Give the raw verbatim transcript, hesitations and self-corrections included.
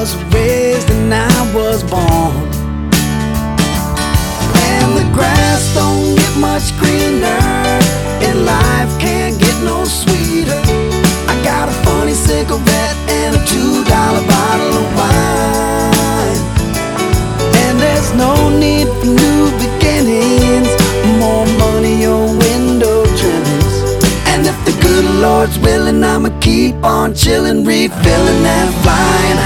was raised and I was born. And the grass don't get much greener, and life can't get no sweeter. I got a funny cigarette and a two dollar bottle of wine. And there's no need for new beginnings, more money or window trimmings. And if the good Lord's willing, I'ma keep on chilling, refilling that flying.